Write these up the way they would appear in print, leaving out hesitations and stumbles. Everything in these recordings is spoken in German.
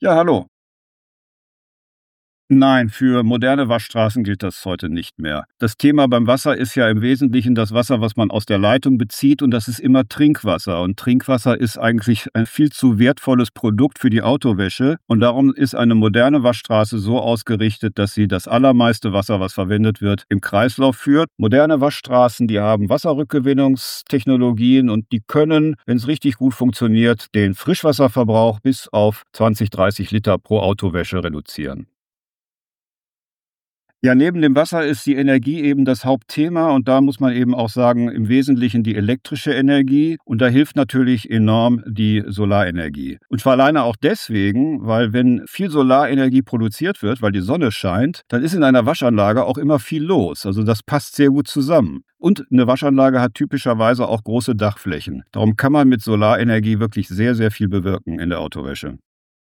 Ja, hallo. Nein, für moderne Waschstraßen gilt das heute nicht mehr. Das Thema beim Wasser ist ja im Wesentlichen das Wasser, was man aus der Leitung bezieht, und das ist immer Trinkwasser. Und Trinkwasser ist eigentlich ein viel zu wertvolles Produkt für die Autowäsche. Und darum ist eine moderne Waschstraße so ausgerichtet, dass sie das allermeiste Wasser, was verwendet wird, im Kreislauf führt. Moderne Waschstraßen, die haben Wasserrückgewinnungstechnologien und die können, wenn es richtig gut funktioniert, den Frischwasserverbrauch bis auf 20, 30 Liter pro Autowäsche reduzieren. Ja, neben dem Wasser ist die Energie eben das Hauptthema, und da muss man eben auch sagen, im Wesentlichen die elektrische Energie, und da hilft natürlich enorm die Solarenergie. Und zwar alleine auch deswegen, weil wenn viel Solarenergie produziert wird, weil die Sonne scheint, dann ist in einer Waschanlage auch immer viel los. Also das passt sehr gut zusammen. Und eine Waschanlage hat typischerweise auch große Dachflächen. Darum kann man mit Solarenergie wirklich sehr, sehr viel bewirken in der Autowäsche.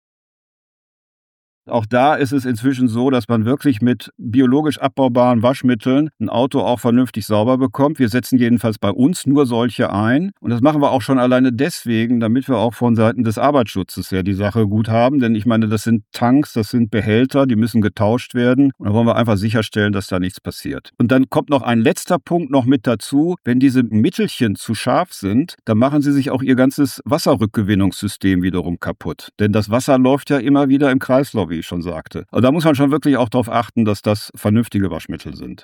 Auch da ist es inzwischen so, dass man wirklich mit biologisch abbaubaren Waschmitteln ein Auto auch vernünftig sauber bekommt. Wir setzen jedenfalls bei uns nur solche ein. Und das machen wir auch schon alleine deswegen, damit wir auch von Seiten des Arbeitsschutzes her die Sache gut haben. Denn ich meine, das sind Tanks, das sind Behälter, die müssen getauscht werden. Und da wollen wir einfach sicherstellen, dass da nichts passiert. Und dann kommt noch ein letzter Punkt noch mit dazu. Wenn diese Mittelchen zu scharf sind, dann machen sie sich auch ihr ganzes Wasserrückgewinnungssystem wiederum kaputt. Denn das Wasser läuft ja immer wieder im Kreislauf, wie ich schon sagte. Also da muss man schon wirklich auch darauf achten, dass das vernünftige Waschmittel sind.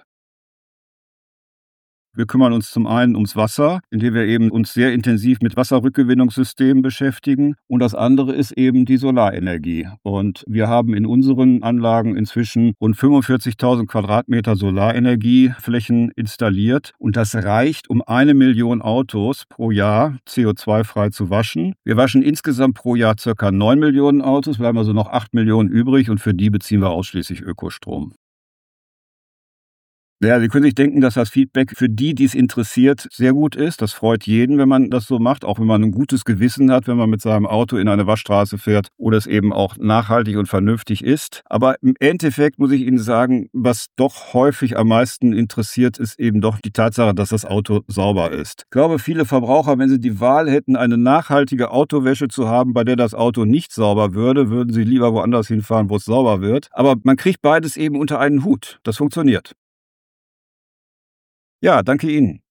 Wir kümmern uns zum einen ums Wasser, indem wir eben uns sehr intensiv mit Wasserrückgewinnungssystemen beschäftigen. Und das andere ist eben die Solarenergie. Und wir haben in unseren Anlagen inzwischen rund 45.000 Quadratmeter Solarenergieflächen installiert. Und das reicht, um 1 Million Autos pro Jahr CO2-frei zu waschen. Wir waschen insgesamt pro Jahr ca. 9 Millionen Autos, bleiben also noch 8 Millionen übrig, und für die beziehen wir ausschließlich Ökostrom. Ja, Sie können sich denken, dass das Feedback für die, die es interessiert, sehr gut ist. Das freut jeden, wenn man das so macht, auch wenn man ein gutes Gewissen hat, wenn man mit seinem Auto in eine Waschstraße fährt oder es eben auch nachhaltig und vernünftig ist. Aber im Endeffekt muss ich Ihnen sagen, was doch häufig am meisten interessiert, ist eben doch die Tatsache, dass das Auto sauber ist. Ich glaube, viele Verbraucher, wenn sie die Wahl hätten, eine nachhaltige Autowäsche zu haben, bei der das Auto nicht sauber würde, würden sie lieber woanders hinfahren, wo es sauber wird. Aber man kriegt beides eben unter einen Hut. Das funktioniert. Ja, danke Ihnen.